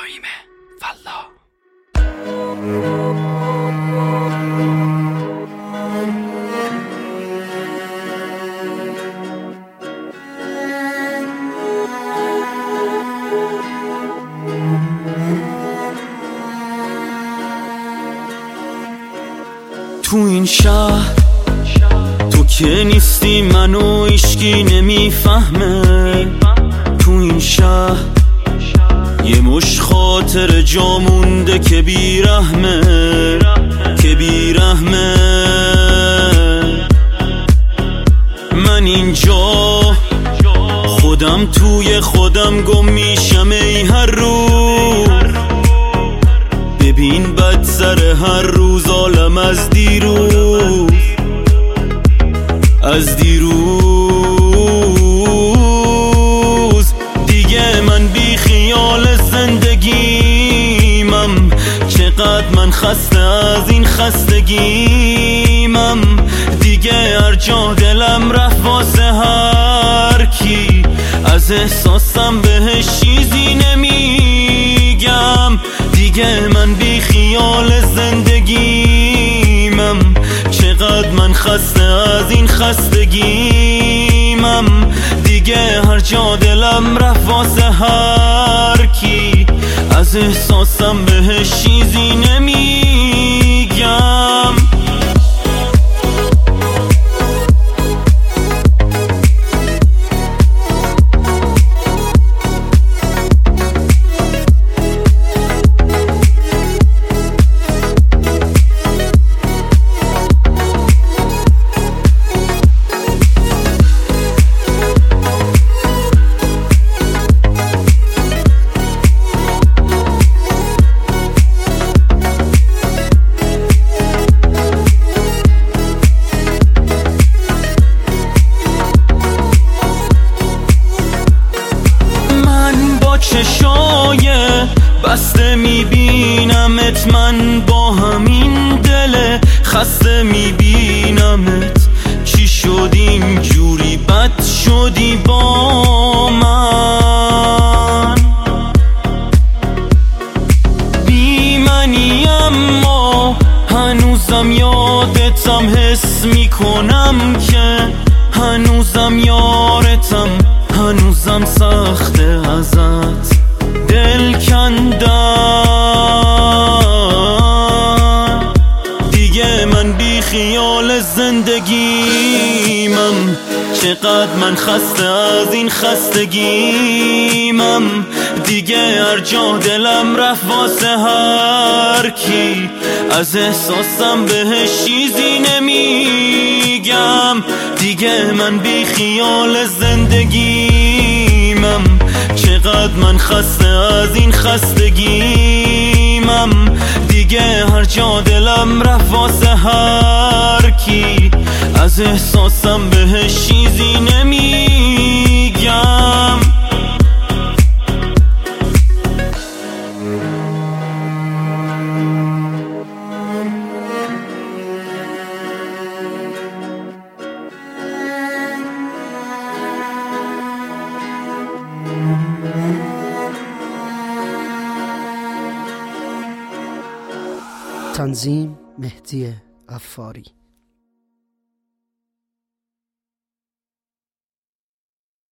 ابراهیم فلا. تو این شهر تو که نیستی منو هیچکی نمیفهمه. تو این شهر یه مش خاطر جا مونده که بیرحمه، که بیرحمه. من اینجا خودم توی خودم گم میشم ای هر روز. ببین بد سر هر روز عالم از دیروز، از دیروز. دیگه من بی خیال زندگیمم، چقدر من خسته از این خستگیمم. دیگه هر جا دلم رفت واسه هر کی، از احساسم بهش چیزی نمیگم. دیگه من بی خیال زندگیمم، چقدر من خسته از این خستگیمم. دیگه هر جا دلم رفت واسه هر کی، از احساسم بهش چیزی نمیگم. چشای بسته میبینمت، من با همین دل خسته میبینمت. چی شد این جوری بد شدی با من؟ بی منی اما هنوزم یادتم، حس میکنم که هنوزم یارتم، هنوزم سخته ازت دل کندن. دیگه من بی خیال زندگیمم، چقدر من خسته از این خستگیمم. دیگه هر جا دلم رفت واسه هر کی، از احساسم بهش چیزی نمیگم. دیگه من بی خیال زندگیمم، چقدر من خسته از این خستگیمم. دیگه هر جا دلم رفت واسه هر کی، از احساسم بهش چیزی نمیگم. تنظیم مهدی غفاری.